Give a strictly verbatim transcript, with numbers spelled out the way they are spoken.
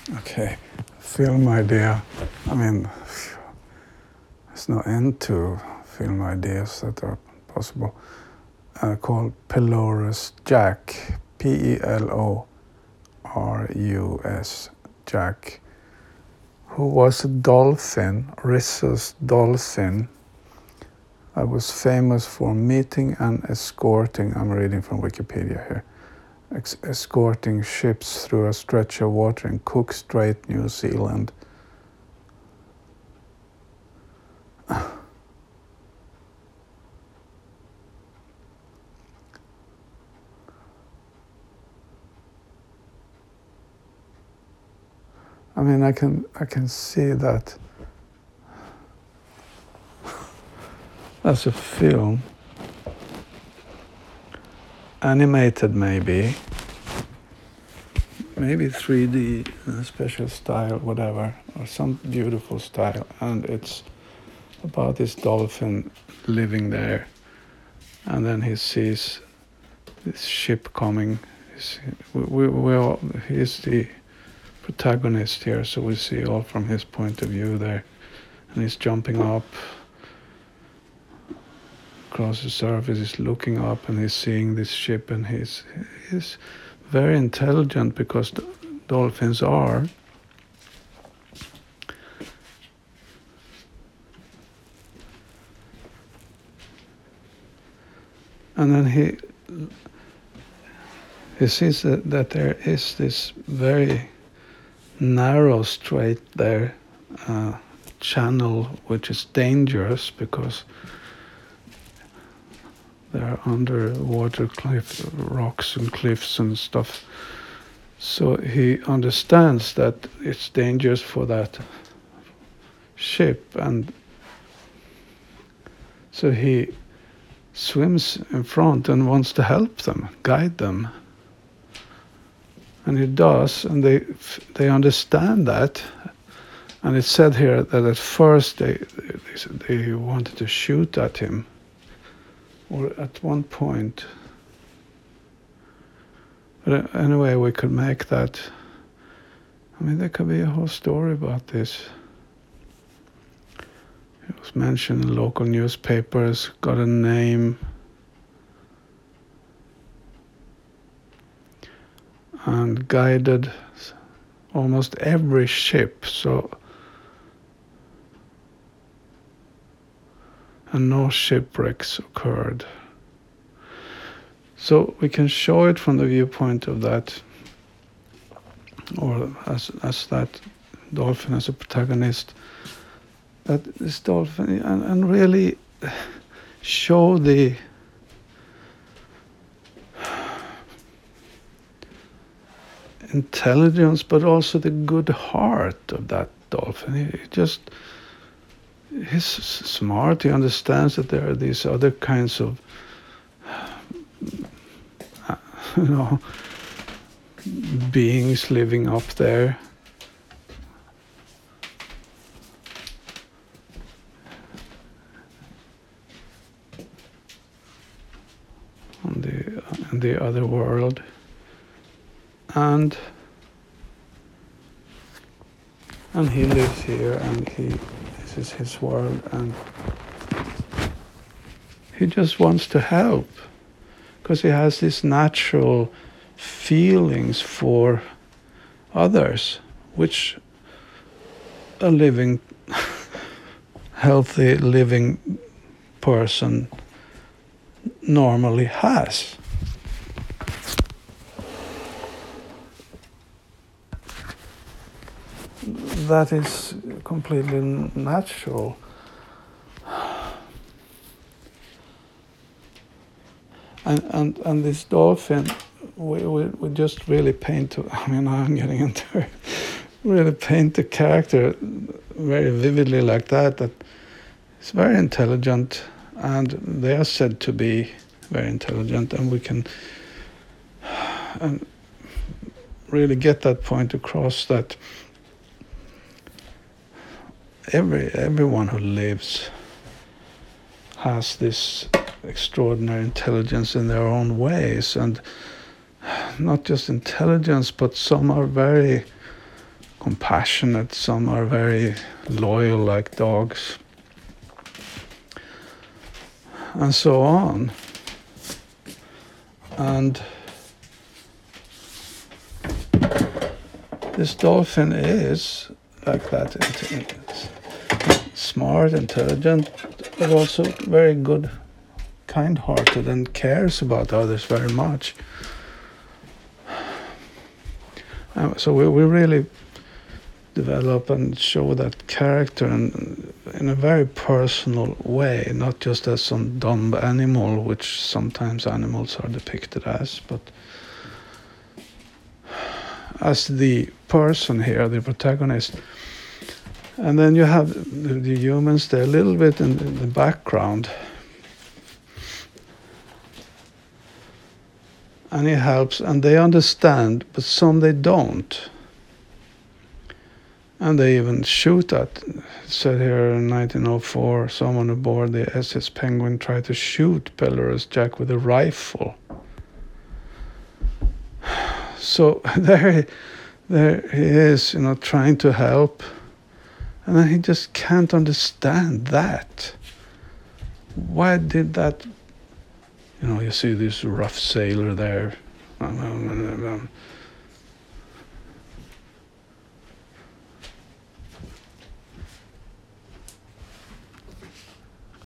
Okay, film idea. I mean, there's no end to film ideas that are possible. Uh, called Pelorus Jack, P E L O R U S, Jack, who was a dolphin, rhesus dolphin. I was famous for meeting and escorting, I'm reading from Wikipedia here, ex- escorting ships through a stretch of water in Cook Strait, New Zealand. I mean, I can I can see that as a film, animated maybe, maybe three D, uh, special style, whatever, or some beautiful style, and it's about this dolphin living there, and then he sees this ship coming. He's, we, we, we all, he's the protagonist here, so we see all from his point of view there, and he's jumping up across the surface, he's looking up and he's seeing this ship, and he's he's very intelligent, because the dolphins are. And then he he sees that, that there is this very narrow strait there, uh, channel, which is dangerous because there are underwater cliff rocks and cliffs and stuff. So he understands that it's dangerous for that ship, and so he swims in front and wants to help them, guide them. And he does, and they they understand that. And it's said here that at first they they, they wanted to shoot at him, or at one point. But anyway, we could make that. I mean, there could be a whole story about this. It was mentioned in local newspapers, got a name. And guided almost every ship, so and no shipwrecks occurred. So we can show it from the viewpoint of that, or as as that dolphin as a protagonist, that this dolphin, and, and really show the intelligence, but also the good heart of that dolphin. He just, he's smart. He understands that there are these other kinds of, you know, beings living up there. On the in the other world. And and he lives here, and he this is his world, and he just wants to help because he has these natural feelings for others, which a living, healthy living person normally has. That is completely natural. And, and and this dolphin, we, we, we just really paint, I mean, I'm getting into it, really paint the character very vividly like that, that it's very intelligent, and they are said to be very intelligent, and we can and really get that point across, that Every everyone who lives has this extraordinary intelligence in their own ways, and not just intelligence, but some are very compassionate, some are very loyal like dogs, and so on. And this dolphin is like that. It's smart, intelligent, but also very good, kind-hearted, and cares about others very much. Um, so we, we really develop and show that character in, in a very personal way, not just as some dumb animal, which sometimes animals are depicted as, but as the person here, the protagonist. And then you have the, the humans, they're a little bit in, in the background. And he helps, and they understand, but some they don't. And they even shoot at, it said here in nineteen oh four, someone aboard the S S Penguin tried to shoot Pelorus Jack with a rifle. So there, there he is, you know, trying to help. And then he just can't understand that. Why did that, you know, you see this rough sailor there.